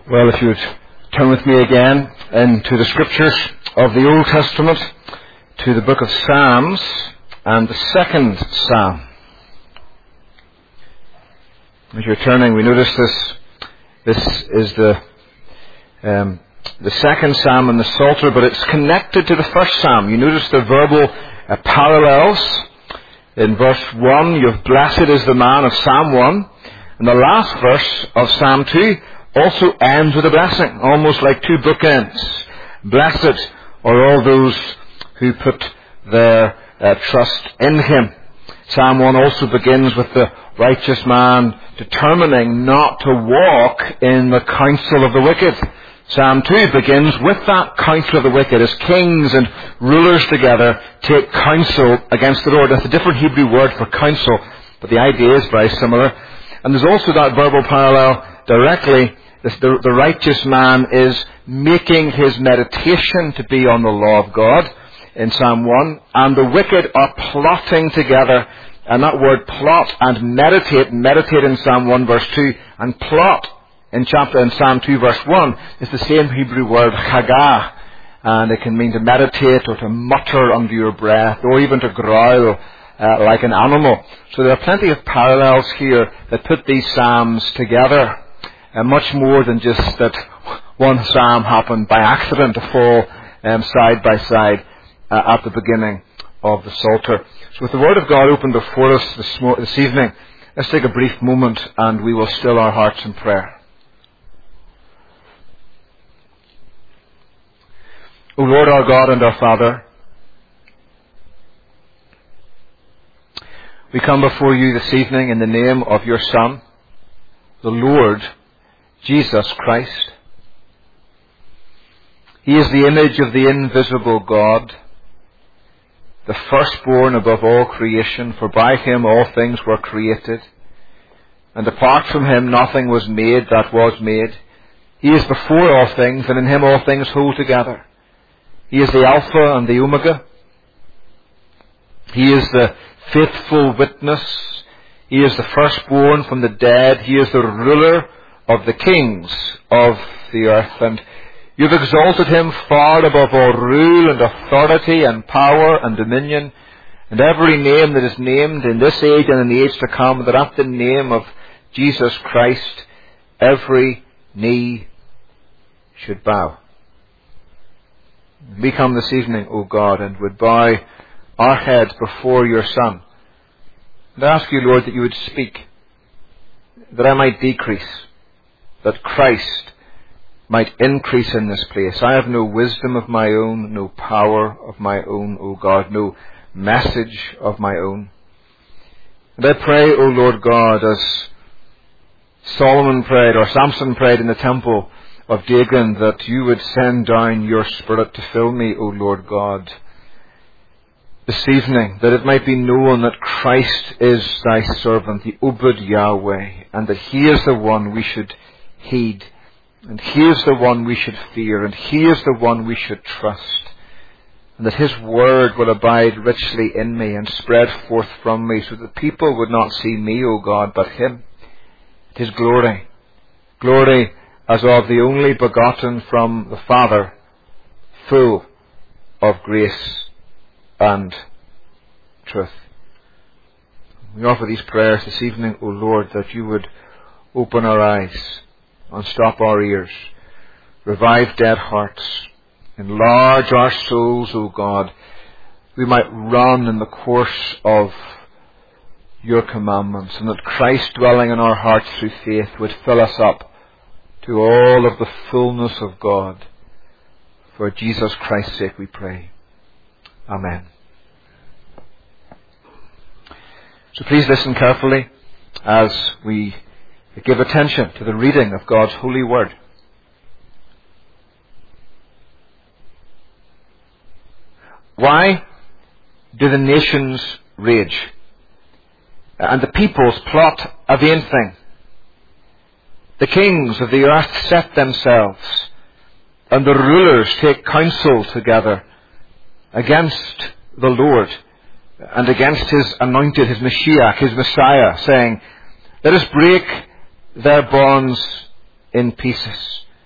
Well, if you would turn with me again into the scriptures of the Old Testament, to the book of Psalms and the second Psalm. As you're turning, we notice this is the second Psalm in the Psalter, but it's connected to the first Psalm. You notice the verbal parallels. In verse 1, you have blessed is the man of Psalm 1, and the last verse of Psalm 2 also ends with a blessing, almost like two bookends. Blessed are all those who put their trust in Him. Psalm 1 also begins with the righteous man determining not to walk in the counsel of the wicked. Psalm 2 begins with that counsel of the wicked as kings and rulers together take counsel against the Lord. That's a different Hebrew word for counsel, but the idea is very similar. And there's also that verbal parallel directly. The righteous man is making his meditation to be on the law of God in Psalm 1, and the wicked are plotting together. And that word plot and meditate in Psalm 1 verse 2, and plot in Psalm 2 verse 1 is the same Hebrew word chagah, and it can mean to meditate or to mutter under your breath or even to growl like an animal. So there are plenty of parallels here that put these psalms together. Much more than just that one psalm happened by accident to fall side by side at the beginning of the Psalter. So with the Word of God open before us this evening, let's take a brief moment and we will still our hearts in prayer. O Lord our God and our Father, we come before you this evening in the name of your Son, the Lord Jesus Christ. He is the image of the invisible God, the firstborn above all creation, for by Him all things were created, and apart from Him nothing was made that was made. He is before all things, and in Him all things hold together. He is the Alpha and the Omega. He is the faithful witness. He is the firstborn from the dead. He is the ruler of the kings of the earth, and you've exalted Him far above all rule and authority and power and dominion, and every name that is named in this age and in the age to come, that at the name of Jesus Christ every knee should bow. We come this evening, O God, and would bow our heads before your Son, and ask you, Lord, that you would speak, that I might decrease, that Christ might increase in this place. I have no wisdom of my own, no power of my own, O God, no message of my own. And I pray, O Lord God, as Solomon prayed, or Samson prayed in the temple of Dagon, that you would send down your Spirit to fill me, O Lord God, this evening, that it might be known that Christ is thy servant, the Obed Yahweh, and that He is the one we should heed, and He is the one we should fear, and He is the one we should trust, and that His word will abide richly in me and spread forth from me, so that people would not see me, O God, but Him. His glory as of the only begotten from the Father, full of grace and truth. We offer these prayers this evening, O Lord, that you would open our eyes, unstop our ears, revive dead hearts, enlarge our souls, O God. We might run in the course of your commandments, and that Christ dwelling in our hearts through faith would fill us up to all of the fullness of God. For Jesus Christ's sake we pray. Amen. So please listen carefully as we give attention to the reading of God's holy word. Why do the nations rage, and the peoples plot a vain thing? The kings of the earth set themselves, and the rulers take counsel together against the Lord and against His anointed, His Mashiach, His Messiah, saying, let us break their bonds in pieces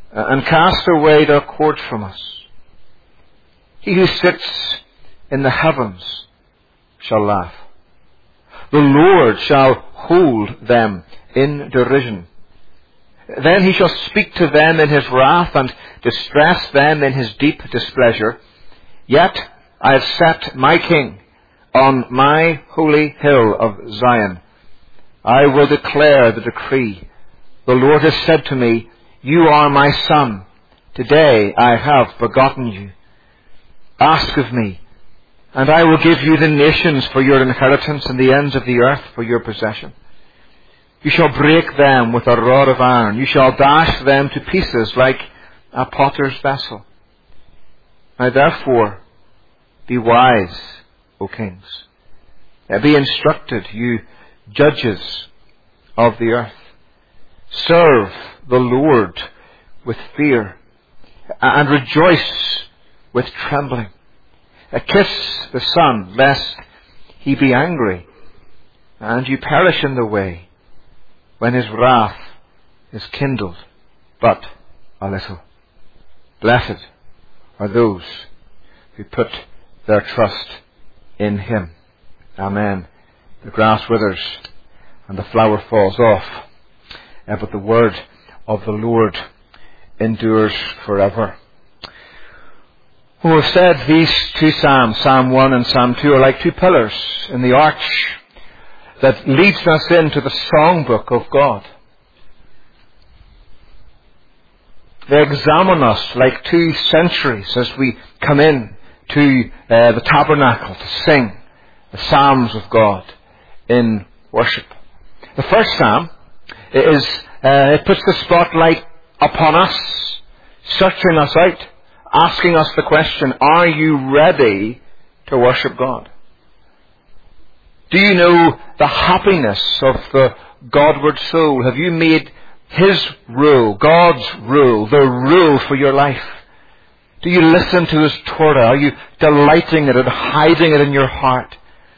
and cast away their cords from us. He who sits in the heavens shall laugh. The Lord shall hold them in derision. Then he shall speak to them in his wrath and distress them in his deep displeasure. Yet I have set my King on my holy hill of Zion. I will declare the decree. The Lord has said to me, you are my son. Today I have begotten you. Ask of me, and I will give you the nations for your inheritance and the ends of the earth for your possession. You shall break them with a rod of iron. You shall dash them to pieces like a potter's vessel. Now therefore, be wise, O kings. Be instructed, you judges of the earth. Serve the Lord with fear, and rejoice with trembling. Kiss the Son, lest he be angry, and you perish in the way, when his wrath is kindled but a little. Blessed are those who put their trust in him. Amen. The grass withers and the flower falls off, but the word of the Lord endures forever. We've said these two Psalms, Psalm 1 and Psalm 2, are like two pillars in the arch that leads us into the songbook of God. They examine us like two centuries as we come in to the tabernacle to sing the Psalms of God in worship. The first Psalm is, it puts the spotlight upon us, searching us out, asking us the question, are you ready to worship God? Do you know the happiness of the Godward soul? Have you made his rule, God's rule, the rule for your life? Do you listen to his Torah? Are you delighting in it and hiding it in your heart?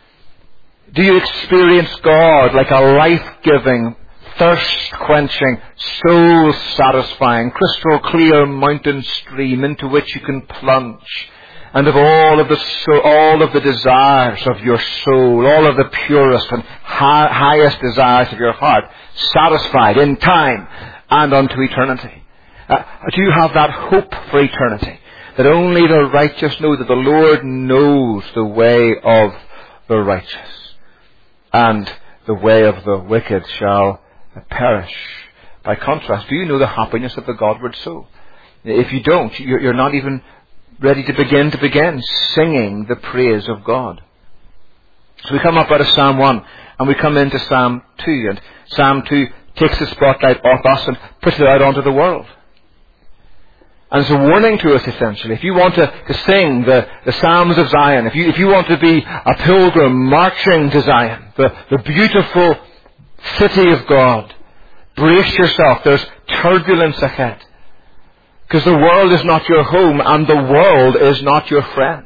Do you experience God like a life-giving, thirst-quenching, soul-satisfying, crystal-clear mountain stream into which you can plunge, and of all of the desires of your soul, all of the purest and highest desires of your heart, satisfied in time and unto eternity? Do you have that hope for eternity, that only the righteous know, that the Lord knows the way of the righteous, and the way of the wicked shall perish? By contrast, do you know the happiness of the Godward soul? If you don't, you're not even ready to begin singing the praise of God. So we come up out of Psalm 1 and we come into Psalm 2, and Psalm 2 takes the spotlight off us and puts it out onto the world. And it's a warning to us, essentially. If you want to sing the Psalms of Zion, if you want to be a pilgrim marching to Zion, the beautiful city of God, brace yourself. There's turbulence ahead. Because the world is not your home and the world is not your friend.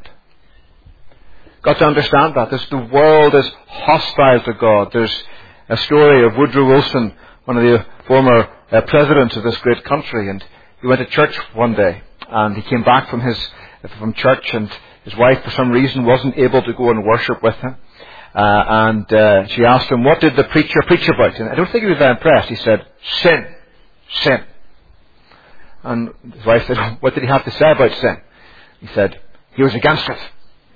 Got to understand that. The world is hostile to God. There's a story of Woodrow Wilson, one of the former presidents of this great country, and he went to church one day, and he came back from church, and his wife, for some reason, wasn't able to go and worship with him. And she asked him, what did the preacher preach about? And I don't think he was very impressed. He said, sin, sin. And his wife said, what did he have to say about sin? He said, he was against it.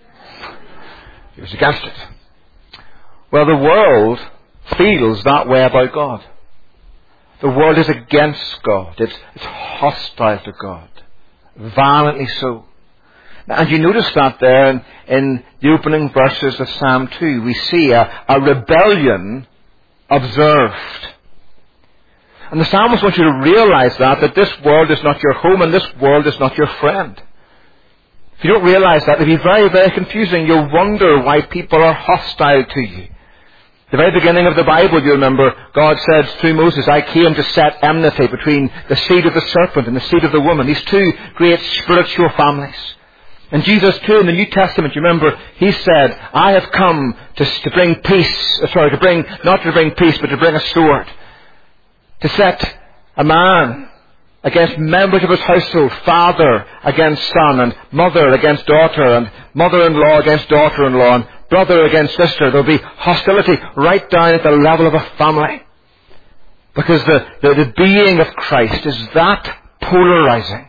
He was against it. Well, the world feels that way about God. The world is against God. It's hostile to God. Violently so. And you notice that there in the opening verses of Psalm 2. We see a rebellion observed. And the psalmist wants you to realize that this world is not your home and this world is not your friend. If you don't realize that, it'll be very, very confusing. You'll wonder why people are hostile to you. The very beginning of the Bible, you remember, God said through Moses, I came to set enmity between the seed of the serpent and the seed of the woman. These two great spiritual families. And Jesus too, in the New Testament, you remember, he said, I have come to bring peace, not to bring peace, but to bring a sword. To set a man against members of his household, father against son, and mother against daughter, and mother-in-law against daughter-in-law, and brother against sister. There'll be hostility right down at the level of a family. Because the being of Christ is that polarizing.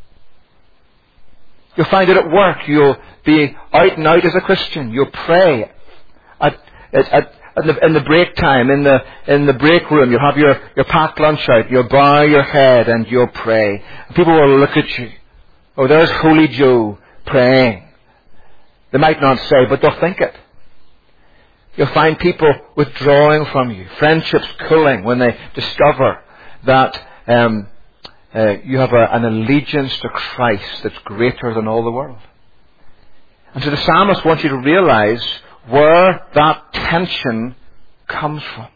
You'll find it at work. You'll be out and out as a Christian. You'll pray in the break time, in the break room. You'll have your packed lunch out. You'll bow your head and you'll pray. And people will look at you. Oh, there's Holy Joe praying. They might not say, but they'll think it. You'll find people withdrawing from you, friendships cooling when they discover that you have an allegiance to Christ that's greater than all the world. And so the psalmist wants you to realize where that tension comes from.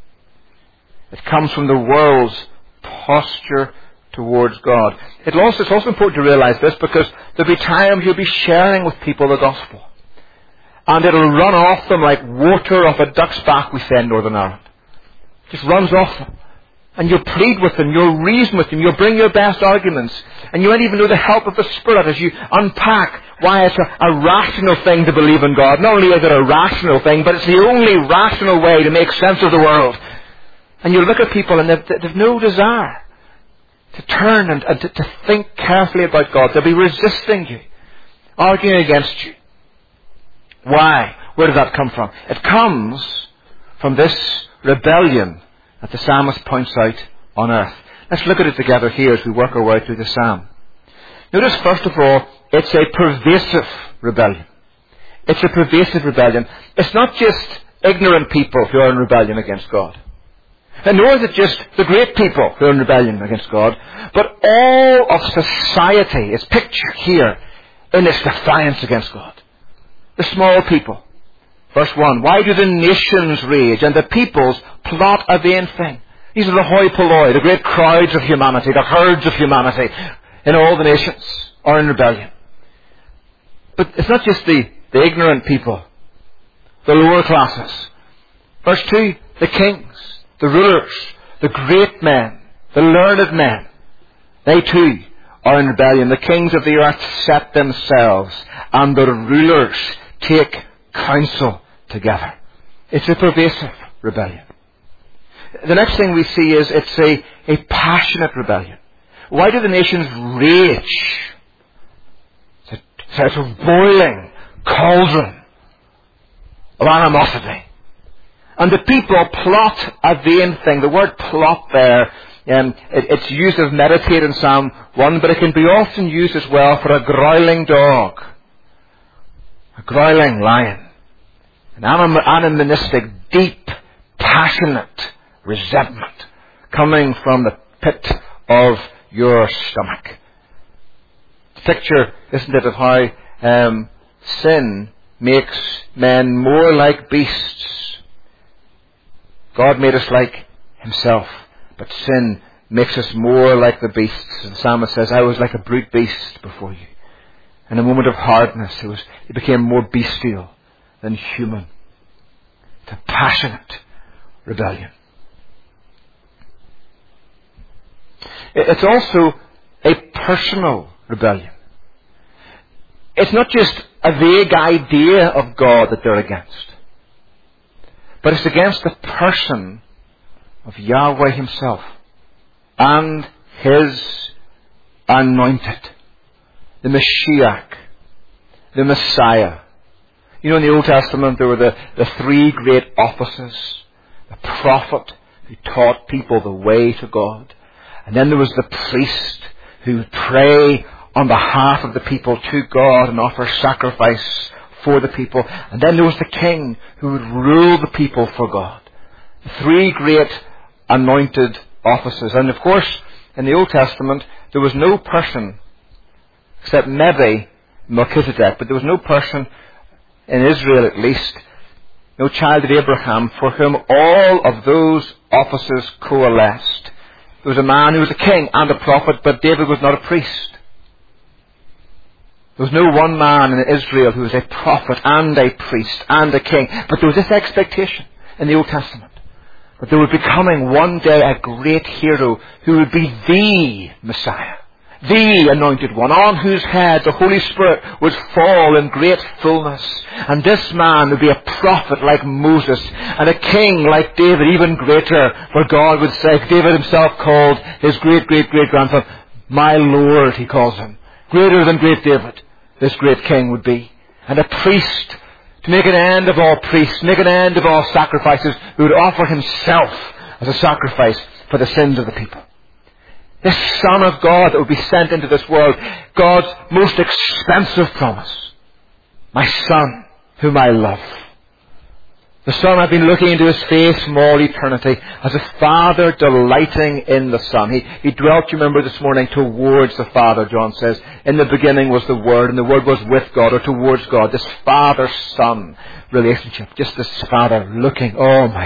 It comes from the world's posture towards God. It's also important to realize this, because there'll be times you'll be sharing with people the gospel, and it'll run off them like water off a duck's back, we say in Northern Ireland. It just runs off them. And you'll plead with them, you'll reason with them, you'll bring your best arguments, and you won't even know the help of the Spirit as you unpack why it's a rational thing to believe in God. Not only is it a rational thing, but it's the only rational way to make sense of the world. And you look at people and they've no desire to turn and to think carefully about God. They'll be resisting you, arguing against you. Why? Where does that come from? It comes from this rebellion that the psalmist points out on earth. Let's look at it together here as we work our way through the psalm. Notice, first of all, it's a pervasive rebellion. It's a pervasive rebellion. It's not just ignorant people who are in rebellion against God. And nor is it just the great people who are in rebellion against God, but all of society is pictured here in its defiance against God. The small people. Verse 1, why do the nations rage and the peoples plot a vain thing? These are the hoi polloi, the great crowds of humanity, the herds of humanity in all the nations are in rebellion. But it's not just the ignorant people, the lower classes. Verse 2, the kings, the rulers, the great men, the learned men, they too are in rebellion. The kings of the earth set themselves, and the rulers take counsel together. It's a pervasive rebellion. The next thing we see is it's a passionate rebellion. Why do the nations rage? It's a boiling cauldron of animosity. And the people plot a vain thing. The word plot there, it's used as meditate in Psalm 1, but it can be often used as well for a growling dog, a growling lion, an animalistic, deep, passionate resentment coming from the pit of your stomach. Picture, isn't it, of how sin makes men more like beasts. God made us like himself, but sin makes us more like the beasts. And the psalmist says, I was like a brute beast before you. In a moment of hardness, it became more bestial than human. It's a passionate rebellion. It's also a personal rebellion. It's not just a vague idea of God that they're against, but it's against the person of Yahweh himself and his anointed, the Mashiach, the Messiah. You know, in the Old Testament there were the three great offices: the prophet who taught people the way to God, and then there was the priest who would pray on behalf of the people to God and offer sacrifice for the people. And then there was the king who would rule the people for God. Three great anointed offices. And of course, in the Old Testament, there was no person, except maybe Melchizedek, but there was no person, in Israel at least, no child of Abraham, for whom all of those offices coalesced. There was a man who was a king and a prophet, but David was not a priest. There was no one man in Israel who was a prophet and a priest and a king. But there was this expectation in the Old Testament But there would be coming one day a great hero who would be the Messiah, the Anointed One, on whose head the Holy Spirit would fall in great fullness. And this man would be a prophet like Moses, and a king like David, even greater, for God would say, David himself called his great-great-great-grandson, my Lord, he calls him. Greater than great David, this great king would be. And a priest, to make an end of all priests, make an end of all sacrifices, who would offer himself as a sacrifice for the sins of the people. This Son of God that would be sent into this world, God's most expensive promise. My Son, whom I love. The Son, I've been looking into his face from all eternity, as a Father delighting in the Son. He dwelt, you remember this morning, towards the Father, John says. In the beginning was the Word, and the Word was with God, or towards God. This Father-Son relationship. Just this Father looking, oh, my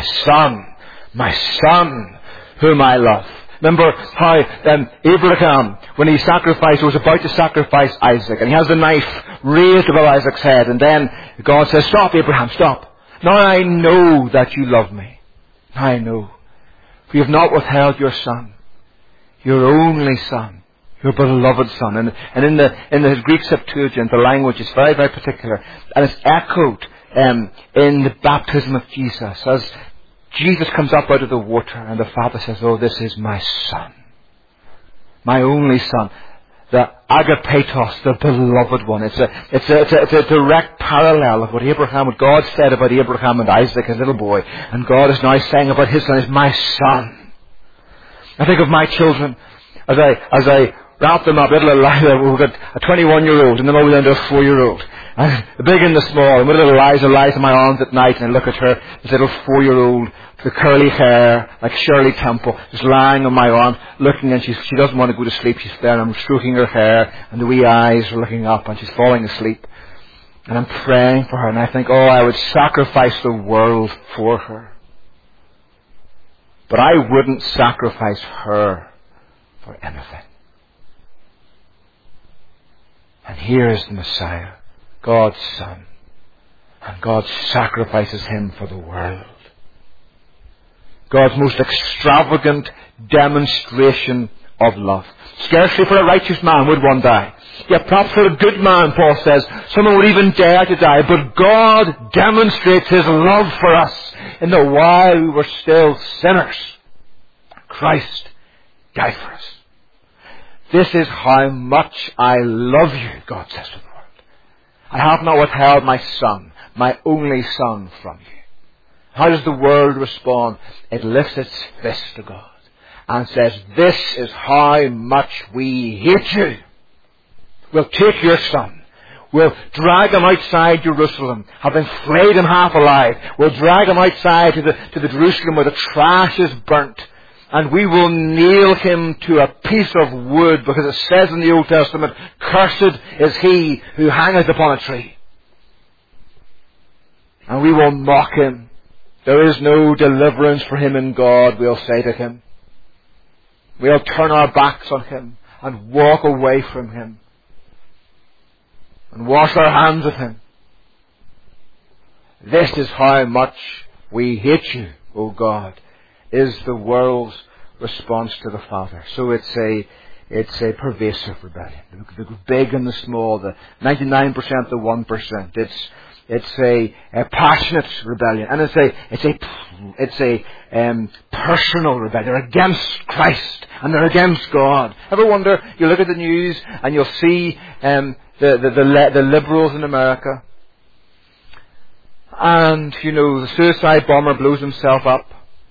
Son, whom I love. Remember how Abraham, when he was about to sacrifice Isaac, and he has the knife raised above Isaac's head, and then God says, stop, Abraham, stop. Now I know that you love me. Now I know. For you have not withheld your Son, your only Son, your beloved Son. And in the Greek Septuagint, the language is very, very particular. And it's echoed in the baptism of Jesus. As Jesus comes up out of the water, and the Father says, oh, this is my Son. My only Son. The agapetos, the beloved one. It's a direct parallel of what God said about Abraham and Isaac, his little boy. And God is now saying about his Son, is my Son. I think of my children as I wrap them up. We've got a 21-year-old, and then all the way down to a 4-year-old. And the big and the small. And when little Eliza lies in my arms at night, and I look at her, this little 4-year-old, the curly hair, like Shirley Temple, just lying on my arm, looking, and she doesn't want to go to sleep. She's there, and I'm stroking her hair, and the wee eyes are looking up, and she's falling asleep. And I'm praying for her, and I think, oh, I would sacrifice the world for her. But I wouldn't sacrifice her for anything. And here is the Messiah, God's Son. And God sacrifices him for the world. God's most extravagant demonstration of love. Scarcely for a righteous man would one die. Yet perhaps for a good man, Paul says, someone would even dare to die. But God demonstrates his love for us in that while we were still sinners, Christ died for us. This is how much I love you, God says to the world. I have not withheld my Son, my only Son, from you. How does the world respond? It lifts its fist to God and says, this is how much we hate you. We'll take your Son. We'll drag him outside Jerusalem, having flayed him half alive. We'll drag him outside to the Jerusalem where the trash is burnt. And we will nail him to a piece of wood, because it says in the Old Testament, cursed is he who hangeth upon a tree. And we will mock him. There is no deliverance for him in God, we'll say to him. We'll turn our backs on him and walk away from him and wash our hands of him. This is how much we hate you, O God, is the world's response to the Father. So it's a pervasive rebellion. The big and the small, the 99%, the 1%. It's a passionate rebellion, and it's a personal rebellion. They're against Christ and they're against God. Ever wonder? You look at the news and you'll see the liberals in America, and the suicide bomber blows himself up.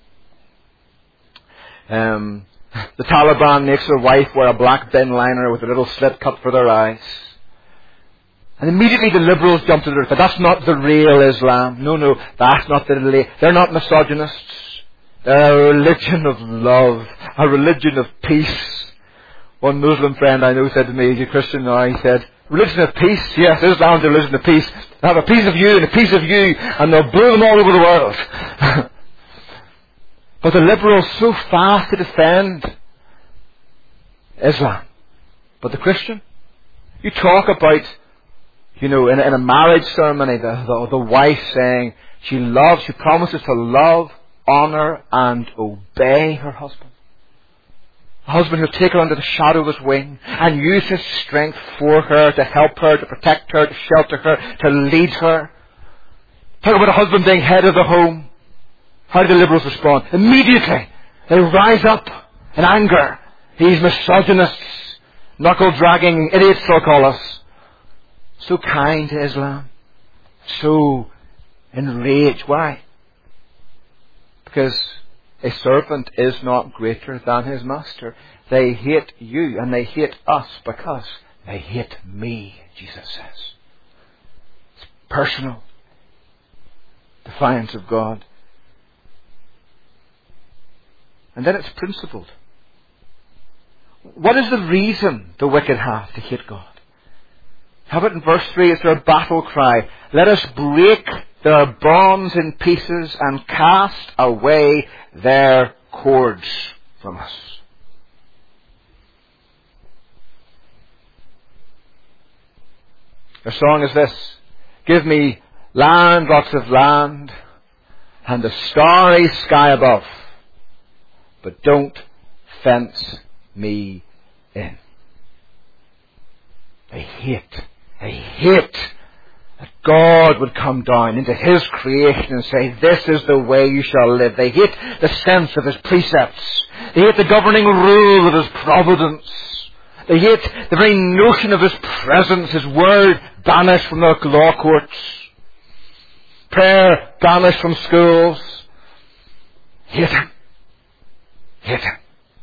The Taliban makes their wife wear a black bin liner with a little slit cut for their eyes. And immediately the liberals jump to the roof. That's not the real Islam. No, that's not the real. They're not misogynists. They're a religion of love, a religion of peace. One Muslim friend I know said to me, he's a Christian now, he said, religion of peace? Yes, Islam's a religion of peace. They have a piece of you and a piece of you, and they'll blow them all over the world. But the liberals so fast to defend Islam. But the Christian, you talk about, in a marriage ceremony, the wife saying she promises to love honour and obey her husband. A husband who'll take her under the shadow of his wing and use his strength for her, to help her, to protect her, to shelter her, to lead her. Talk about a husband being head of the home. How do the Liberals respond? Immediately, they rise up in anger. These misogynists, knuckle-dragging idiots, they'll call us. So kind to Islam. So enraged. Why? Because a servant is not greater than his master. They hate you and they hate us because they hate me, Jesus says. It's personal. Defiance of God. And then it's principled. What is the reason the wicked have to hate God? Have it in verse 3, it's their battle cry. Let us break their bonds in pieces and cast away their cords from us. Their song is this: give me land, lots of land, and the starry sky above, but don't fence me in. They hate that God would come down into His creation and say, this is the way you shall live. They hate the sense of His precepts. They hate the governing rule of His providence. They hate the very notion of His presence, His word banished from their law courts, prayer banished from schools. Hate Him. Hate Him.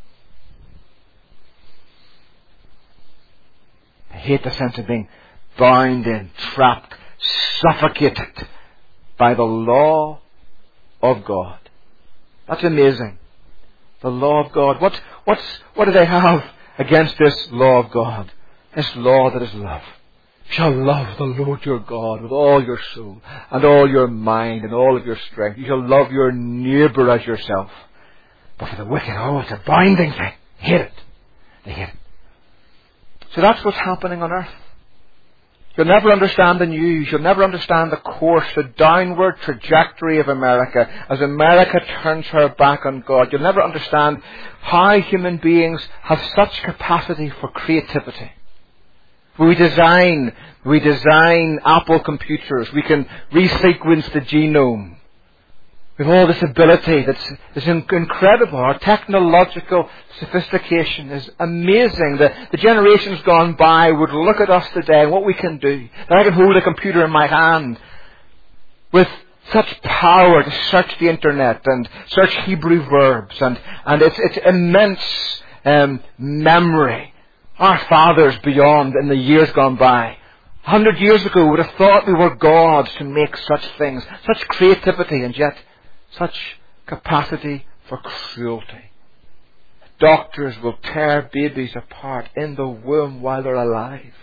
They hate the sense of being bound in, trapped, suffocated by the law of God. That's amazing. The law of God. What do they have against this law of God? This law that is love. You shall love the Lord your God with all your soul and all your mind and all of your strength. You shall love your neighbour as yourself. But for the wicked, it's a binding thing. Hate it. They hate it. So that's what's happening on earth. You'll never understand the news. You'll never understand the course, the downward trajectory of America as America turns her back on God. You'll never understand how human beings have such capacity for creativity. We design Apple computers. We can resequence the genome. We have all this ability that's incredible. Our technological sophistication is amazing. The generations gone by would look at us today and what we can do. That I can hold a computer in my hand with such power to search the internet and search Hebrew verbs and it's immense memory. Our fathers beyond in the years gone by, 100 years ago, would have thought we were gods to make such things, such creativity, and yet such capacity for cruelty. Doctors will tear babies apart in the womb while they're alive.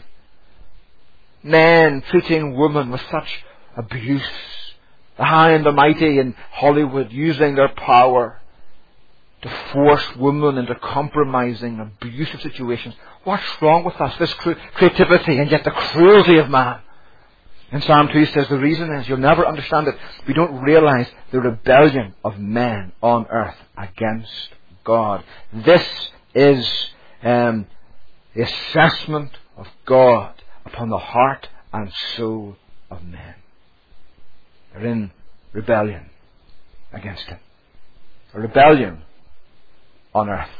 Men treating women with such abuse. The high and the mighty in Hollywood using their power to force women into compromising, abusive situations. What's wrong with us? This creativity and yet the cruelty of man. And Psalm 2 says the reason is you'll never understand it. We don't realize the rebellion of men on earth against God. This is the assessment of God upon the heart and soul of men. They're in rebellion against Him. A rebellion on earth.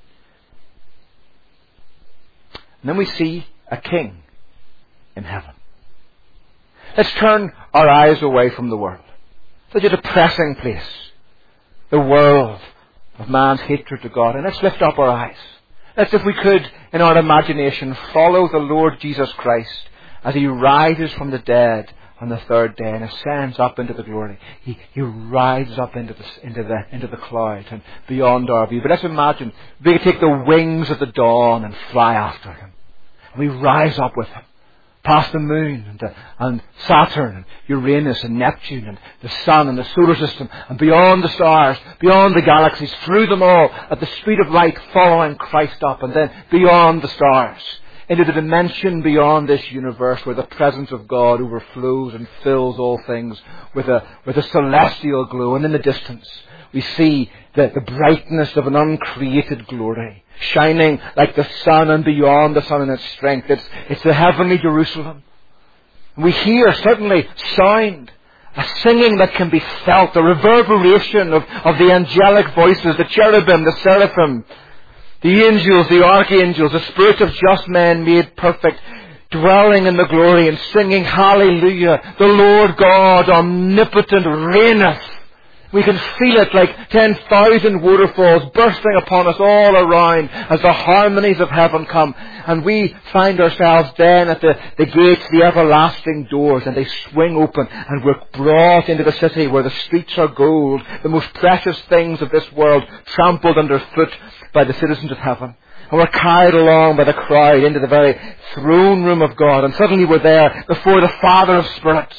And then we see a king in heaven. Let's turn our eyes away from the world. Such a depressing place. The world of man's hatred to God. And let's lift up our eyes. Let's, if we could, in our imagination, follow the Lord Jesus Christ as He rises from the dead on the third day and ascends up into the glory. He rises up into the clouds and beyond our view. But let's imagine we could take the wings of the dawn and fly after Him. And we rise up with Him. Past the moon and Saturn and Uranus and Neptune and the sun and the solar system and beyond the stars, beyond the galaxies, through them all at the speed of light, following Christ up, and then beyond the stars into the dimension beyond this universe where the presence of God overflows and fills all things with a celestial glow. And in the distance we see the brightness of an uncreated glory, shining like the sun and beyond the sun in its strength. It's the heavenly Jerusalem. We hear certainly sound, a singing that can be felt, a reverberation of the angelic voices, the cherubim, the seraphim, the angels, the archangels, the spirits of just men made perfect, dwelling in the glory and singing hallelujah. The Lord God omnipotent reigneth. We can feel it like 10,000 waterfalls bursting upon us all around as the harmonies of heaven come. And we find ourselves then at the gates, the everlasting doors, and they swing open, and we're brought into the city where the streets are gold, the most precious things of this world trampled underfoot by the citizens of heaven. And we're carried along by the crowd into the very throne room of God, and suddenly we're there before the Father of spirits.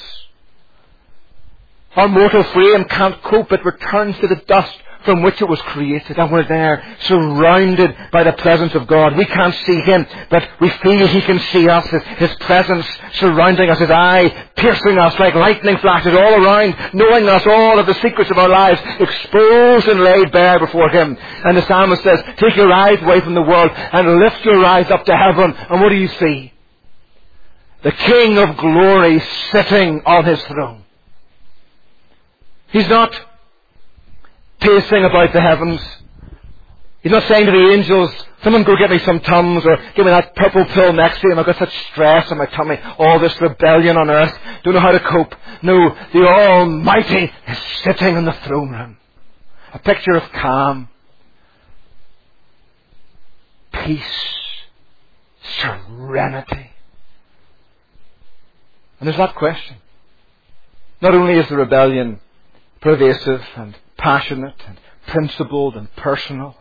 Our mortal frame can't cope. It returns to the dust from which it was created. And we're there, surrounded by the presence of God. We can't see Him, but we feel He can see us. His presence surrounding us, His eye piercing us like lightning flashes all around, knowing us all of the secrets of our lives, exposed and laid bare before Him. And the psalmist says, take your eyes away from the world and lift your eyes up to heaven. And what do you see? The King of glory sitting on His throne. He's not pacing about the heavens. He's not saying to the angels, someone go get me some Tums, or give me that purple pill next to him. I've got such stress in my tummy. All this rebellion on earth. Don't know how to cope. No, the Almighty is sitting in the throne room. A picture of calm, peace, serenity. And there's that question. Not only is the rebellion pervasive and passionate and principled and personal,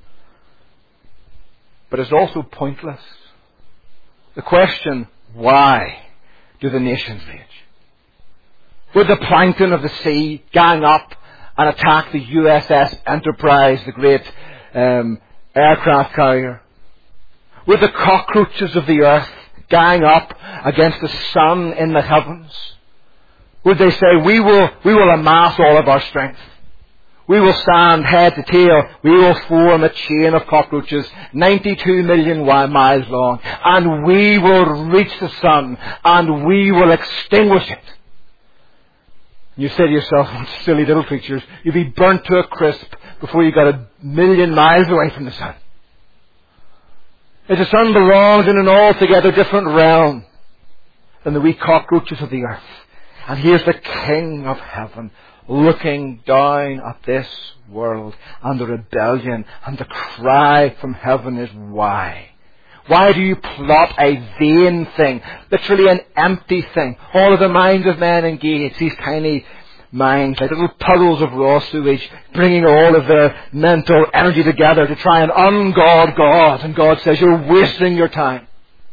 but it's also pointless. The question, why do the nations rage? Would the plankton of the sea gang up and attack the USS Enterprise, the great aircraft carrier? Would the cockroaches of the earth gang up against the sun in the heavens? Would they say, we will amass all of our strength. We will stand head to tail. We will form a chain of cockroaches 92 million miles long. And we will reach the sun. And we will extinguish it. You say to yourself, silly little creatures, you'll be burnt to a crisp before you got 1 million miles away from the sun. If the sun belongs in an altogether different realm than the wee cockroaches of the earth. And here's the King of heaven looking down at this world and the rebellion, and the cry from heaven is, why? Why do you plot a vain thing, literally an empty thing? All of the minds of men engaged, these tiny minds, like little puddles of raw sewage, bringing all of their mental energy together to try and ungod God. And God says, you're wasting your time.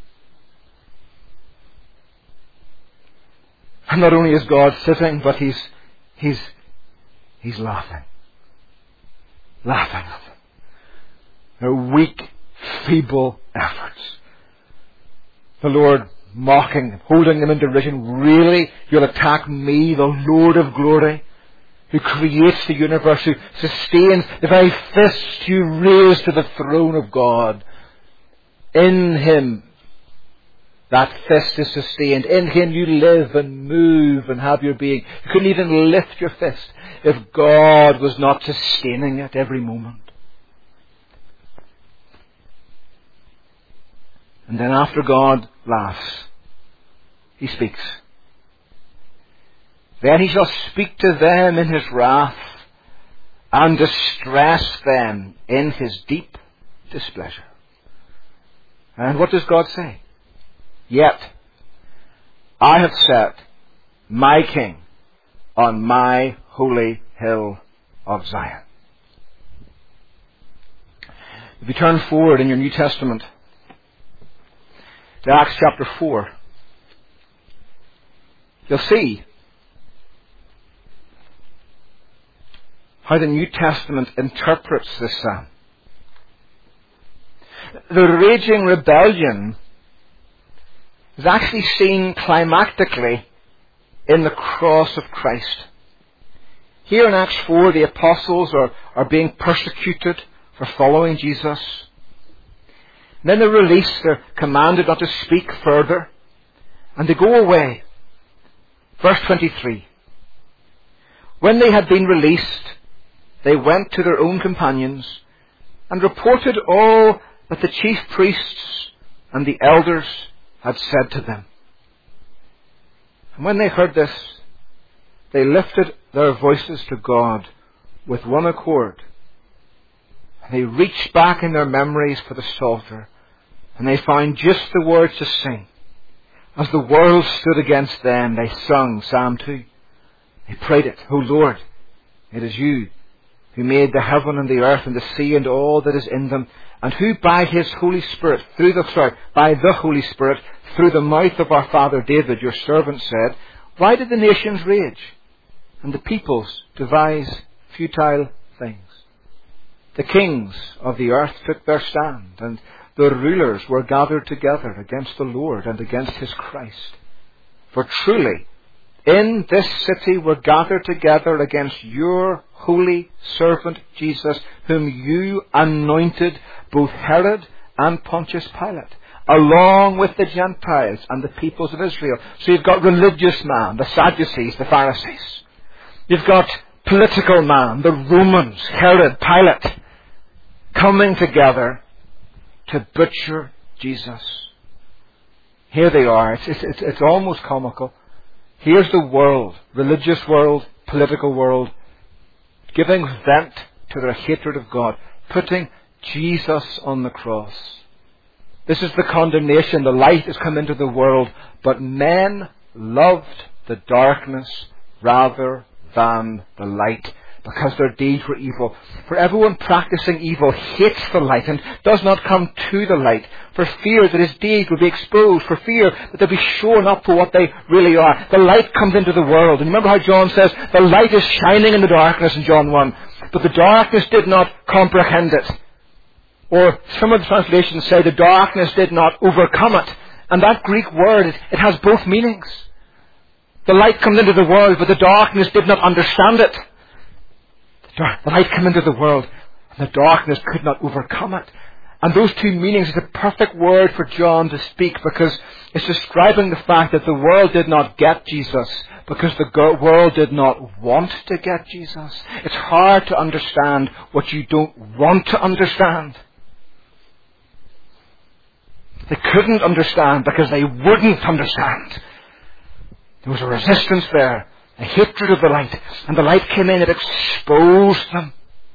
And not only is God sitting, but He's laughing. Laughing at them. Their weak, feeble efforts. The Lord mocking them, holding them in derision. Really? You'll attack me, the Lord of glory, who creates the universe, who sustains the very fist you raise to the throne of God. In Him, that fist is sustained. In Him you live and move and have your being. You couldn't even lift your fist if God was not sustaining it every moment. And then after God laughs, He speaks. Then He shall speak to them in His wrath and distress them in His deep displeasure. And what does God say? Yet I have set my King on my holy hill of Zion. If you turn forward in your New Testament to Acts chapter 4, you'll see how the New Testament interprets this psalm. The raging rebellion is actually seen climactically in the cross of Christ. Here in Acts 4, the apostles are being persecuted for following Jesus. And then they're released, they're commanded not to speak further, and they go away. Verse 23. When they had been released, they went to their own companions and reported all that the chief priests and the elders had said to them. And when they heard this, they lifted their voices to God with one accord. And they reached back in their memories for the Psalter, and they found just the words to sing. As the world stood against them, they sung Psalm 2. They prayed it, O Lord, it is you who made the heaven and the earth and the sea and all that is in them, and who by the Holy Spirit, through the mouth of our father David, your servant, said, why did the nations rage and the peoples devise futile things? The kings of the earth took their stand, and the rulers were gathered together against the Lord and against his Christ. For truly, in this city were gathered together against your holy servant Jesus, whom you anointed, both Herod and Pontius Pilate, along with the Gentiles and the peoples of Israel. So you've got religious man, the Sadducees, the Pharisees. You've got political man, the Romans, Herod, Pilate, coming together to butcher Jesus. Here they are. It's almost comical. Here's the world, religious world, political world, giving vent to their hatred of God, putting Jesus on the cross. This is the condemnation. The light has come into the world, but men loved the darkness rather than the light, because their deeds were evil. For everyone practicing evil hates the light and does not come to the light, for fear that his deeds will be exposed, for fear that they'll be shown up for what they really are. The light comes into the world. And remember how John says, the light is shining in the darkness in John 1, but the darkness did not comprehend it. Or some of the translations say the darkness did not overcome it. And that Greek word, it has both meanings. The light comes into the world, but the darkness did not understand it. The light came into the world, and the darkness could not overcome it. And those two meanings is a perfect word for John to speak, because it's describing the fact that the world did not get Jesus because the world did not want to get Jesus. It's hard to understand what you don't want to understand. They couldn't understand because they wouldn't understand. There was a resistance there, a hatred of the light, and the light came in, it exposed them.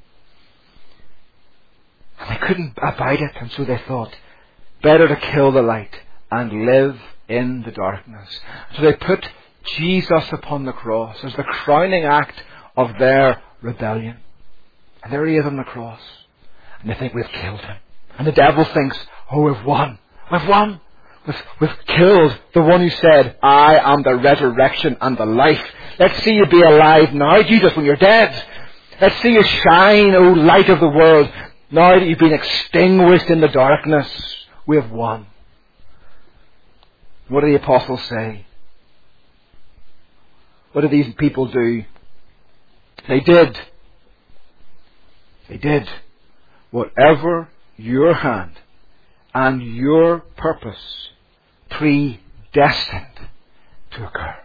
And they couldn't abide it, and so they thought, better to kill the light and live in the darkness. So they put Jesus upon the cross as the crowning act of their rebellion. And there he is on the cross. And they think, we've killed him. And the devil thinks, oh, we've won. We've won. We've killed the one who said, I am the resurrection and the life. Let's see you be alive now, Jesus, when you're dead. Let's see you shine, O light of the world. Now that you've been extinguished in the darkness, we have won. What do the apostles say? What do these people do? They did whatever your hand and your purpose predestined to occur.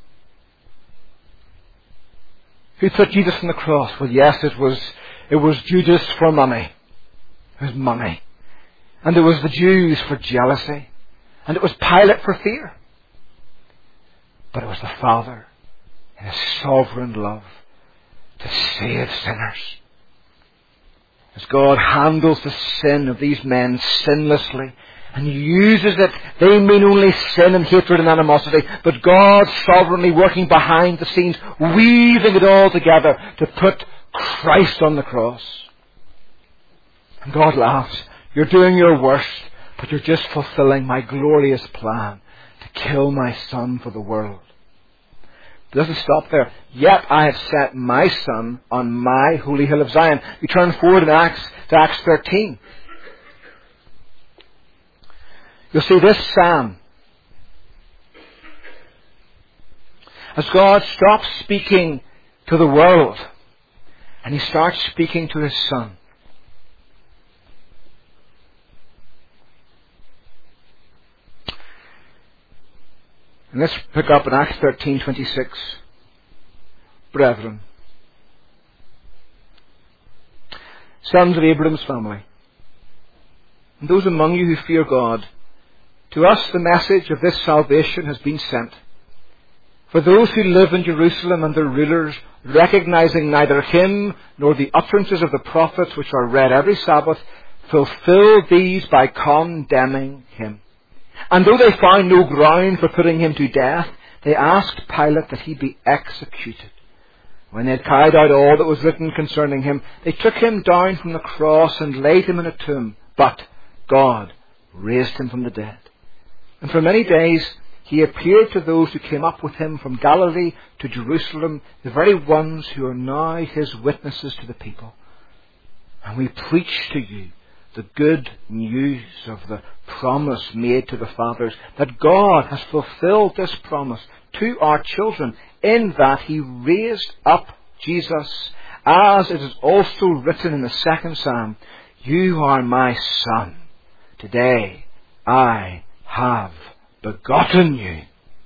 Who put Jesus on the cross? Well, yes, it was Judas for money. It was money. And it was the Jews for jealousy. And it was Pilate for fear. But it was the Father in His sovereign love to save sinners. As God handles the sin of these men sinlessly and uses it, they mean only sin and hatred and animosity, but God sovereignly working behind the scenes, weaving it all together to put Christ on the cross. And God laughs. You're doing your worst, but you're just fulfilling my glorious plan to kill my Son for the world. It doesn't stop there. Yet I have set my Son on my holy hill of Zion. We turn forward in Acts to Acts 13. You'll see this psalm. As God stops speaking to the world. And he starts speaking to his Son. And let's pick up in Acts 13:26. Brethren, sons of Abraham's family, and those among you who fear God, to us the message of this salvation has been sent. For those who live in Jerusalem and their rulers, recognizing neither him nor the utterances of the prophets which are read every Sabbath, fulfill these by condemning him. And though they found no ground for putting him to death, they asked Pilate that he be executed. When they had carried out all that was written concerning him, they took him down from the cross and laid him in a tomb. But God raised him from the dead. And for many days he appeared to those who came up with him from Galilee to Jerusalem, the very ones who are now his witnesses to the people. And we preach to you the good news of the promise made to the fathers, that God has fulfilled this promise to our children, in that he raised up Jesus, as it is also written in the second Psalm, you are my son. Today I have begotten you.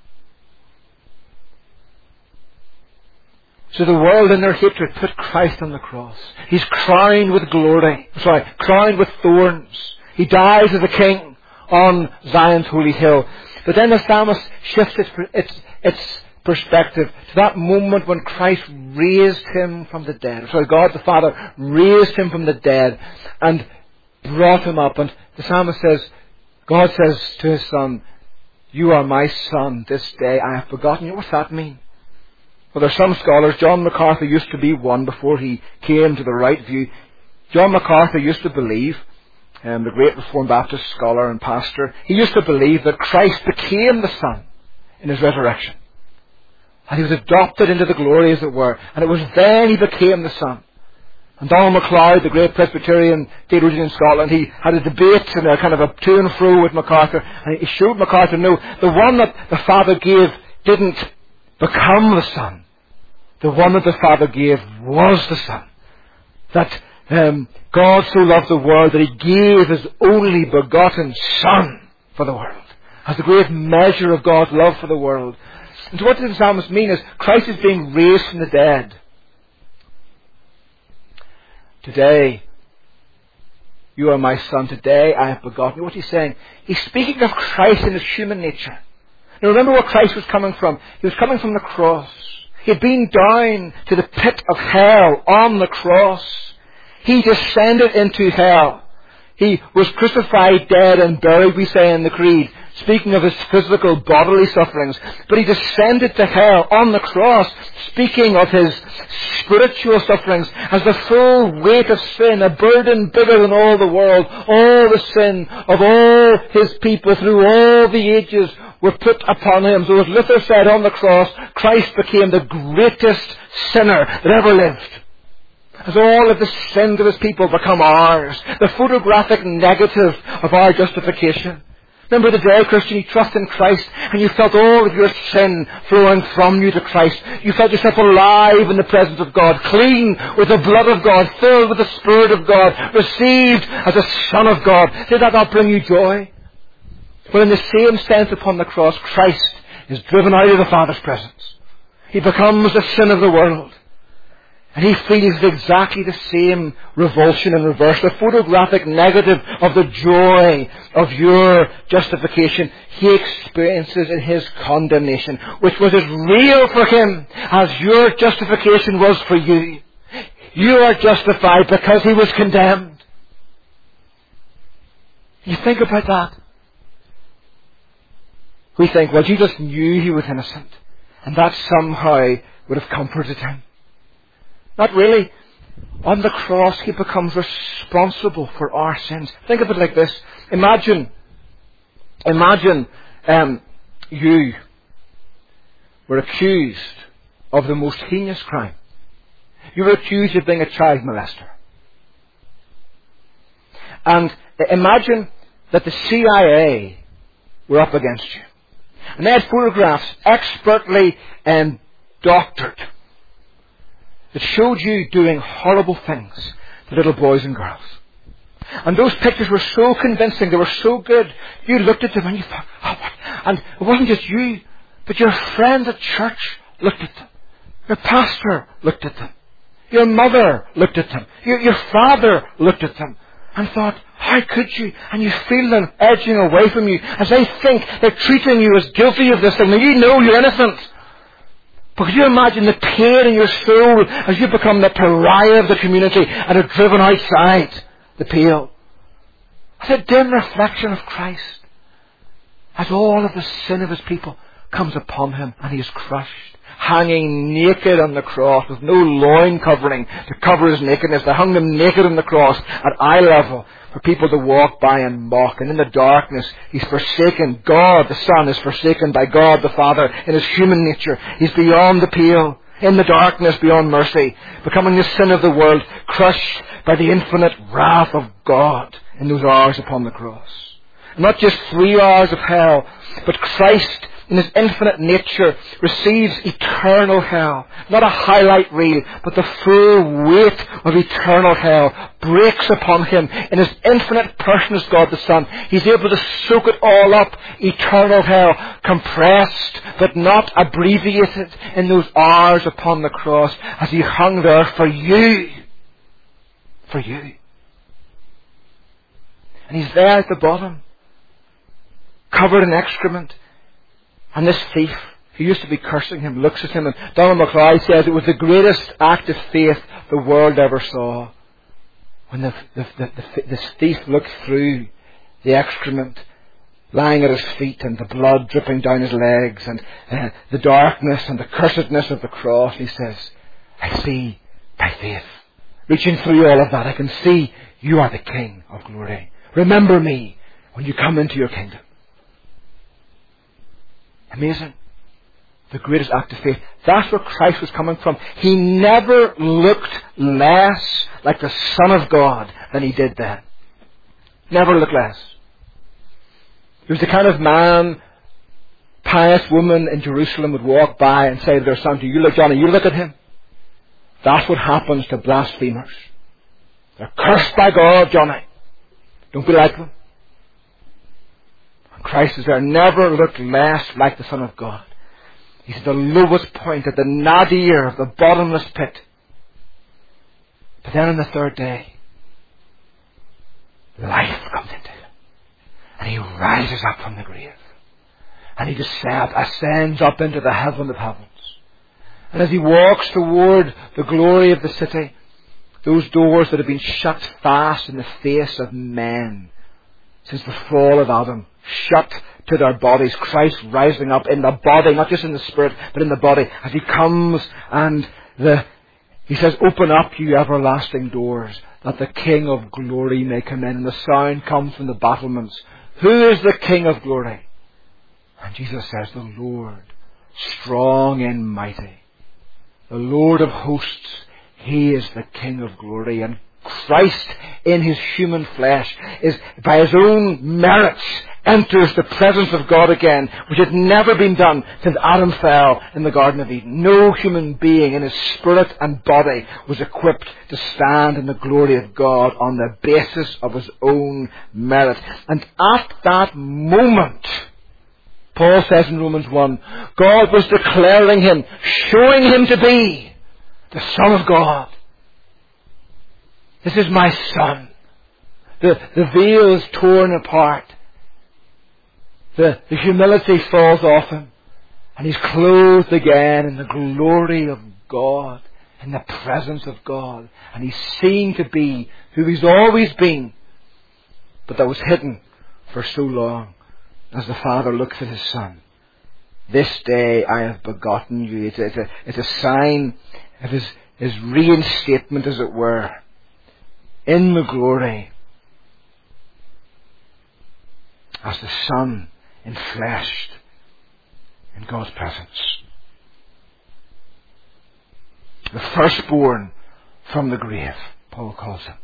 So the world in their hatred put Christ on the cross. He's crowned with crowned with thorns. He dies as a king on Zion's holy hill. But then the psalmist shifts its perspective to that moment when Christ raised him from the dead. So God the Father raised him from the dead and brought him up. And the psalmist says, God says to his Son, you are my son, this day I have begotten you. What's that mean? Well, there's some scholars, John MacArthur used to be one before he came to the right view. John MacArthur used to believe, the great Reformed Baptist scholar and pastor, he used to believe that Christ became the Son in his resurrection. And he was adopted into the glory, as it were. And it was then he became the Son. And Donald MacLeod, the great Presbyterian theologian in Scotland, he had a debate and a kind of a to and fro with MacArthur. And he showed MacArthur, no, the one that the Father gave didn't become the Son. The one that the Father gave was the Son. That God so loved the world that he gave his only begotten Son for the world. As the great measure of God's love for the world. And so what does the psalmist mean is Christ is being raised from the dead. Today, you are my son. Today I have begotten you. What's he saying? He's speaking of Christ in his human nature. Now remember where Christ was coming from. He was coming from the cross. He had been down to the pit of hell on the cross. He descended into hell. He was crucified, dead and buried, we say in the Creed, speaking of his physical bodily sufferings. But he descended to hell on the cross, speaking of his spiritual sufferings, as the full weight of sin, a burden bigger than all the world, all the sin of all his people through all the ages were put upon him. So as Luther said on the cross, Christ became the greatest sinner that ever lived. As all of the sins of his people become ours, the photographic negative of our justification. Remember the day, Christian, you trust in Christ and you felt all of your sin flowing from you to Christ. You felt yourself alive in the presence of God, clean with the blood of God, filled with the Spirit of God, received as a Son of God. Did that not bring you joy? Well, in the same sense upon the cross, Christ is driven out of the Father's presence. He becomes the sin of the world. And he feels exactly the same revulsion and reverse, the photographic negative of the joy of your justification he experiences in his condemnation, which was as real for him as your justification was for you. You are justified because he was condemned. You think about that. We think, well, Jesus knew he was innocent, and that somehow would have comforted him. Not really. On the cross, he becomes responsible for our sins. Think of it like this. Imagine you were accused of the most heinous crime. You were accused of being a child molester. And imagine that the CIA were up against you. And they had photographs expertly doctored that showed you doing horrible things to little boys and girls. And those pictures were so convincing, they were so good. You looked at them and you thought, oh, what? And it wasn't just you, but your friends at church looked at them. Your pastor looked at them. Your mother looked at them. Your father looked at them and thought, how could you? And you feel them edging away from you as they think they're treating you as guilty of this thing. Now you know you're innocent. But could you imagine the pain in your soul as you become the pariah of the community and are driven outside the pale? As a dim reflection of Christ, as all of the sin of his people comes upon him and he is crushed, hanging naked on the cross with no loin covering to cover his nakedness. They hung him naked on the cross at eye level for people to walk by and mock. And in the darkness, he's forsaken. God the Son is forsaken by God the Father in his human nature. He's beyond the pale, in the darkness, beyond mercy, becoming the sin of the world, crushed by the infinite wrath of God in those hours upon the cross. Not just 3 hours of hell, but Christ in his infinite nature receives eternal hell. Not a highlight reel, but the full weight of eternal hell breaks upon him. In his infinite person as God the Son, he's able to soak it all up. Eternal hell, compressed but not abbreviated in those hours upon the cross as he hung there for you. For you. And he's there at the bottom, covered in excrement. And this thief, who used to be cursing him, looks at him, and Donald MacLeod says it was the greatest act of faith the world ever saw. When this thief looked through the excrement lying at his feet and the blood dripping down his legs and the darkness and the cursedness of the cross, he says, I see by faith. Reaching through all of that, I can see you are the King of glory. Remember me when you come into your kingdom. Amazing. The greatest act of faith. That's where Christ was coming from. He never looked less like the Son of God than he did then. Never looked less. He was the kind of man, pious woman in Jerusalem would walk by and say to their son, do you look, Johnny, you look at him? That's what happens to blasphemers. They're cursed by God, Johnny. Don't be like them. Christ is there, never looked less like the Son of God. He's at the lowest point, at the nadir of the bottomless pit. But then on the third day, life comes into him. And he rises up from the grave. And he ascends up into the heaven of heavens. And as he walks toward the glory of the city, those doors that have been shut fast in the face of men since the fall of Adam, shut to their bodies, Christ rising up in the body, not just in the spirit, but in the body, as he comes and he says, open up, you everlasting doors, that the King of glory may come in. And the sound comes from the battlements. Who is the King of glory? And Jesus says, the Lord, strong and mighty, the Lord of hosts, he is the King of glory. And Christ in his human flesh is by his own merits enters the presence of God again, which had never been done since Adam fell in the Garden of Eden. No human being in his spirit and body was equipped to stand in the glory of God on the basis of his own merit. And at that moment, Paul says in Romans 1, God was declaring him, showing him to be the Son of God. This is my Son. The veil is torn apart. The humility falls off him. And he's clothed again in the glory of God, in the presence of God. And he's seen to be who he's always been, but that was hidden for so long. As the Father looks at his Son, this day I have begotten you. It's a sign of his reinstatement, as it were, in the glory as the Son enfleshed in God's presence. The firstborn from the grave, Paul calls him.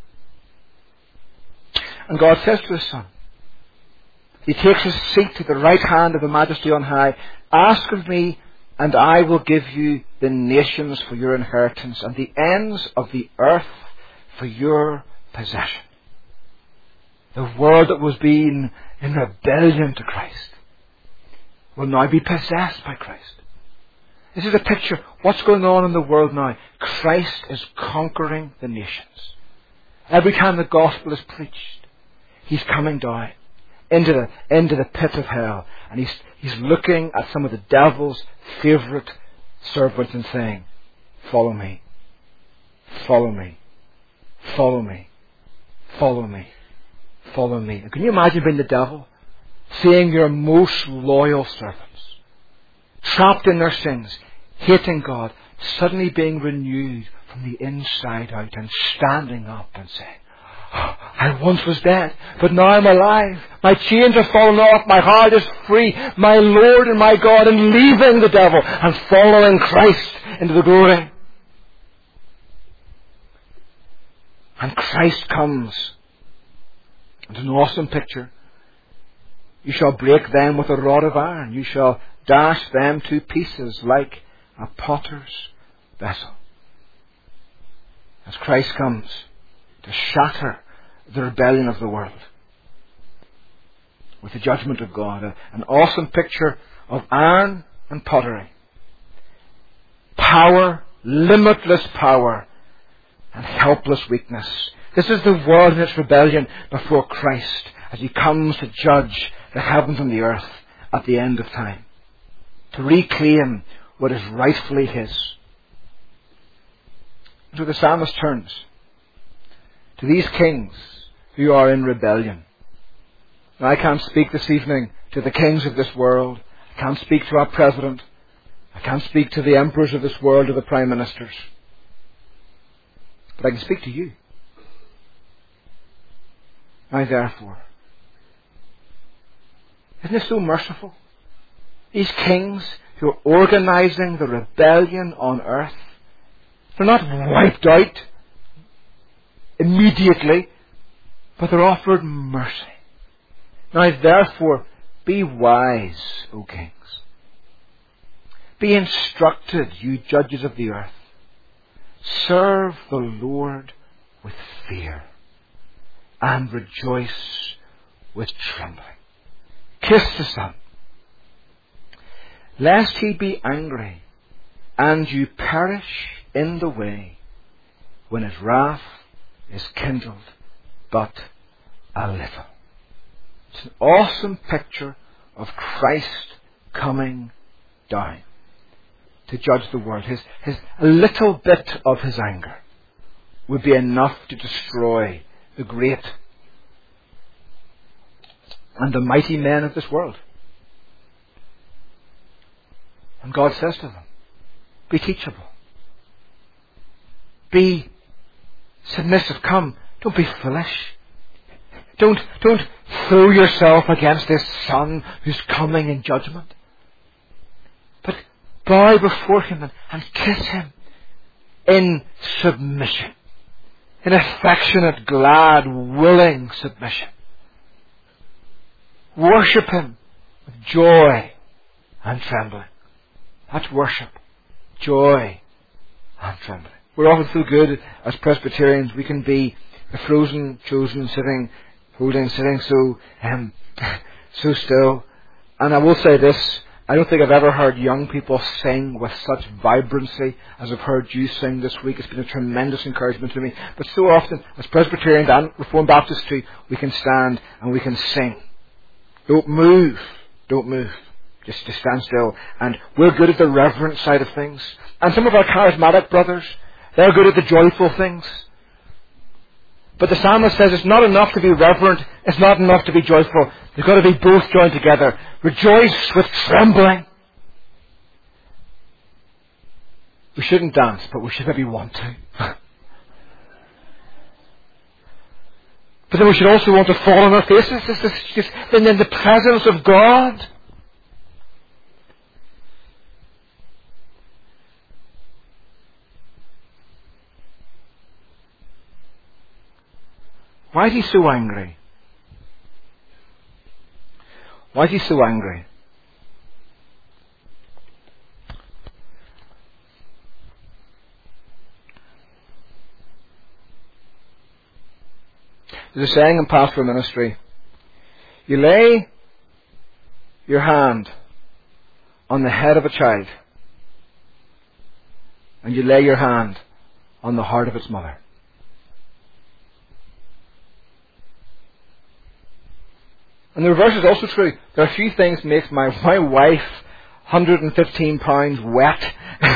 And God says to his Son, he takes his seat at the right hand of the Majesty on high, ask of me And I will give you the nations for your inheritance, and the ends of the earth for your possession. The world that was being in rebellion to Christ will now be possessed by Christ. This is a picture of what's going on in the world now. Christ is conquering the nations. Every time the gospel is preached, He's coming down into the pit of hell, and he's looking at some of the devil's favourite servants and saying, "Follow me, follow me, follow me, follow me, follow me." And can you imagine being the devil, seeing your most loyal servants, trapped in their sins, hating God, suddenly being renewed from the inside out and standing up and saying, "I once was dead, but now I'm alive. My chains have fallen off. My heart is free. My Lord and my God," and leaving the devil and following Christ into the glory. And Christ comes. It's an awesome picture. "You shall break them with a rod of iron. You shall dash them to pieces like a potter's vessel." As Christ comes to shatter the rebellion of the world with the judgment of God. An awesome picture of iron and pottery. Power, limitless power, and helpless weakness. This is the world in its rebellion before Christ as He comes to judge the heavens and the earth at the end of time, to reclaim what is rightfully His. So the psalmist turns to these kings who are in rebellion. Now, I can't speak this evening to the kings of this world. I can't speak to our president. I can't speak to the emperors of this world or the prime ministers. But I can speak to you. Now therefore, isn't this so merciful? These kings who are organizing the rebellion on earth, they're not wiped out immediately, but they're offered mercy. Now therefore, be wise, O kings. Be instructed, you judges of the earth. Serve the Lord with fear and rejoice with trembling. Kiss the Son, lest He be angry and you perish in the way when His wrath is kindled but a little. It's an awesome picture of Christ coming down to judge the world. A little bit of His anger would be enough to destroy the great and the mighty men of this world. And God says to them, be teachable. Be submissive. Come, don't be foolish. Don't throw yourself against this Son who's coming in judgment. But bow before Him and kiss Him in submission. In affectionate, glad, willing submission. Worship Him with joy and trembling. That's worship. Joy and trembling. We're often so good as Presbyterians, we can be the frozen, chosen, sitting so still. And I will say this, I don't think I've ever heard young people sing with such vibrancy as I've heard you sing this week. It's been a tremendous encouragement to me. But so often, as Presbyterians and Reformed Baptists too, we can stand and we can sing. Don't move. Just stand still. And we're good at the reverent side of things. And some of our charismatic brothers, they're good at the joyful things. But the psalmist says it's not enough to be reverent. It's not enough to be joyful. They've got to be both joined together. Rejoice with trembling. We shouldn't dance, but we should maybe want to. But then we should also want to fall on our faces just in the presence of God. Why is He so angry? Why is He so angry? There's a saying in pastoral ministry. You lay your hand on the head of a child, and you lay your hand on the heart of its mother. And the reverse is also true. There are a few things makes my wife 115 pounds wet.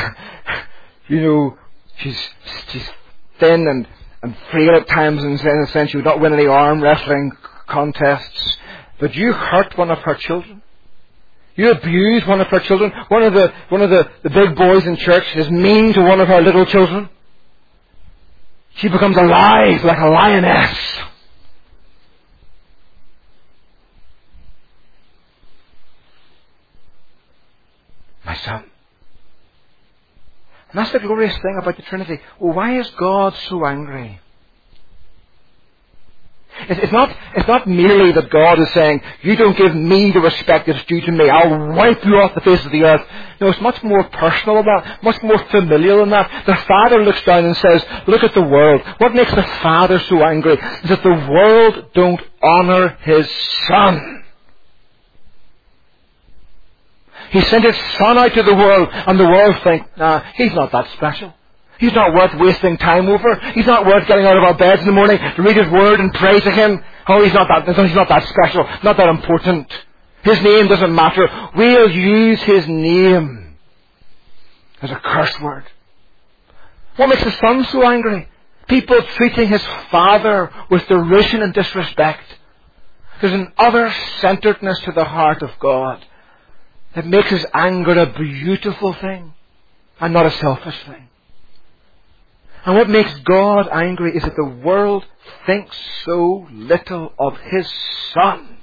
She's thin and frail at times, in a sense she would not win any arm wrestling contests. But you hurt one of her children. You abuse one of her children. One of the big boys in church is mean to one of her little children. She becomes alive like a lioness. My son. And that's the glorious thing about the Trinity. Well, why is God so angry? It's not merely that God is saying, you don't give me the respect that's due to me, I'll wipe you off the face of the earth. No, it's much more personal than that, much more familial than that. The Father looks down and says, look at the world. What makes the Father so angry is that the world don't honour His Son. He sent His Son out to the world, and the world think, He's not that special. He's not worth wasting time over. He's not worth getting out of our beds in the morning to read His Word and pray to Him. Oh, He's not that special, not that important. His name doesn't matter. We'll use His name as a curse word. What makes the Son so angry? People treating His Father with derision and disrespect. There's an other-centeredness to the heart of God that makes His anger a beautiful thing and not a selfish thing. And what makes God angry is that the world thinks so little of His Son.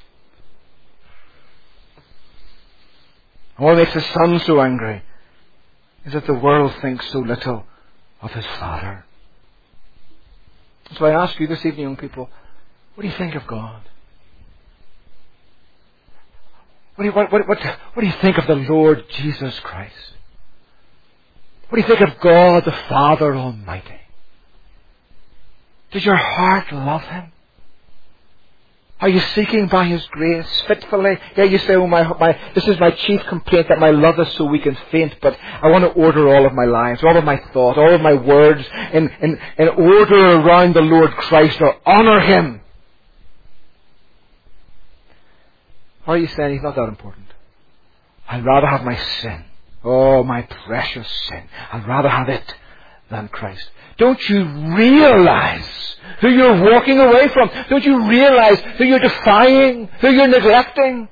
And what makes the Son so angry is that the world thinks so little of His Father. So I ask you this evening, young people, what do you think of God? What do you think of the Lord Jesus Christ? What do you think of God the Father Almighty? Does your heart love Him? Are you seeking by His grace fitfully? Yeah, you say, this is my chief complaint, that my love is so weak and faint, but I want to order all of my lives, all of my thoughts, all of my words in order around the Lord Christ, or honour Him. Or are you saying He's not that important? I'd rather have my sin. Oh, my precious sin. I'd rather have it than Christ. Don't you realize who you're walking away from? Don't you realize who you're defying, who you're neglecting?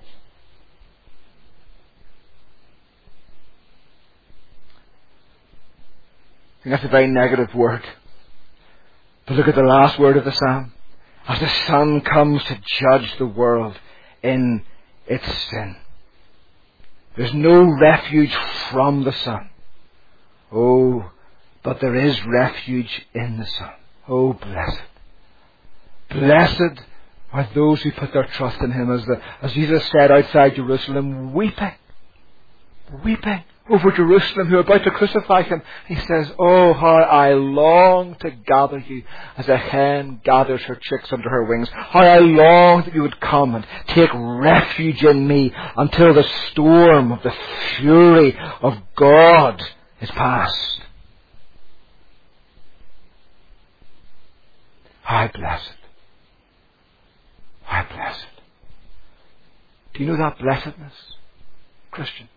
I think that's a very negative word. But look at the last word of the psalm. As the Son comes to judge the world in its sin. There's no refuge from the Son. Oh, but there is refuge in the Son. Oh, blessed. Blessed are those who put their trust in Him, as Jesus said outside Jerusalem, weeping over Jerusalem, who are about to crucify Him. He says, oh, how I long to gather you as a hen gathers her chicks under her wings. How I long that you would come and take refuge in me until the storm of the fury of God is past. How blessed. How blessed. Do you know that blessedness, Christian?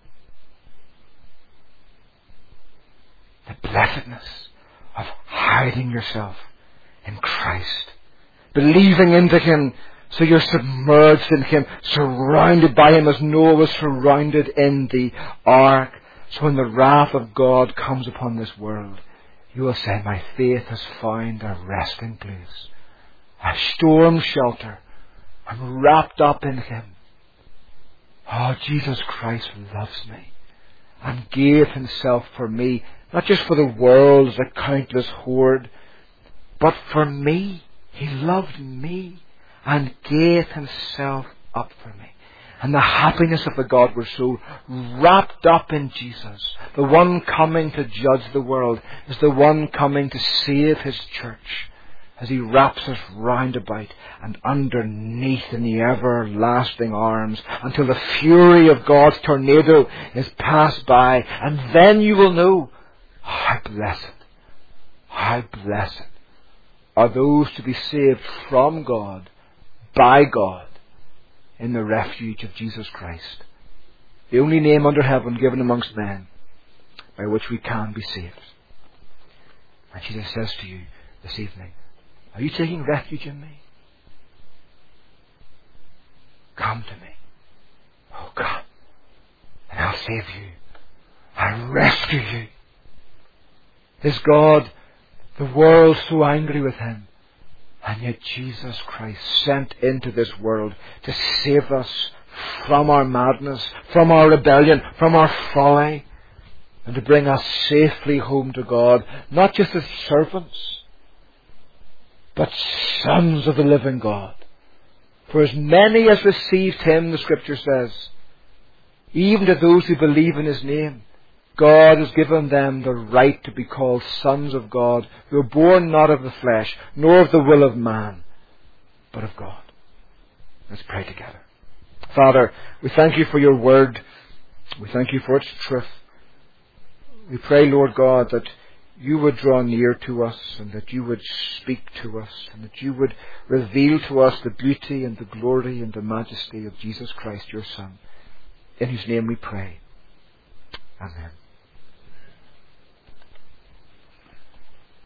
The blessedness of hiding yourself in Christ, believing into Him, so you're submerged in Him, surrounded by Him as Noah was surrounded in the ark. So when the wrath of God comes upon this world, you will say, my faith has found a resting place, a storm shelter. I'm wrapped up in Him. Oh, Jesus Christ loves me and gave Himself for me. Not just for the world as a countless horde, but for me. He loved me and gave Himself up for me. And the happiness of the Godward soul, wrapped up in Jesus, the one coming to judge the world, is the one coming to save His church, as he wraps us round about and underneath in the everlasting arms until the fury of God's tornado is passed by. And then you will know how blessed are those to be saved from God, by God, in the refuge of Jesus Christ, the only name under heaven given amongst men by which we can be saved. And Jesus says to you this evening, are you taking refuge in me? Come to me. Oh, come, and I'll save you. I'll rescue you. Is God, the world, so angry with him? And yet Jesus Christ sent into this world to save us from our madness, from our rebellion, from our folly, and to bring us safely home to God, not just as servants, but sons of the living God. For as many as received him, the Scripture says, even to those who believe in his name, God has given them the right to be called sons of God, who are born not of the flesh, nor of the will of man, but of God. Let's pray together. Father, we thank you for your word. We thank you for its truth. We pray, Lord God, that you would draw near to us, and that you would speak to us, and that you would reveal to us the beauty and the glory and the majesty of Jesus Christ, your Son. In whose name we pray. Amen.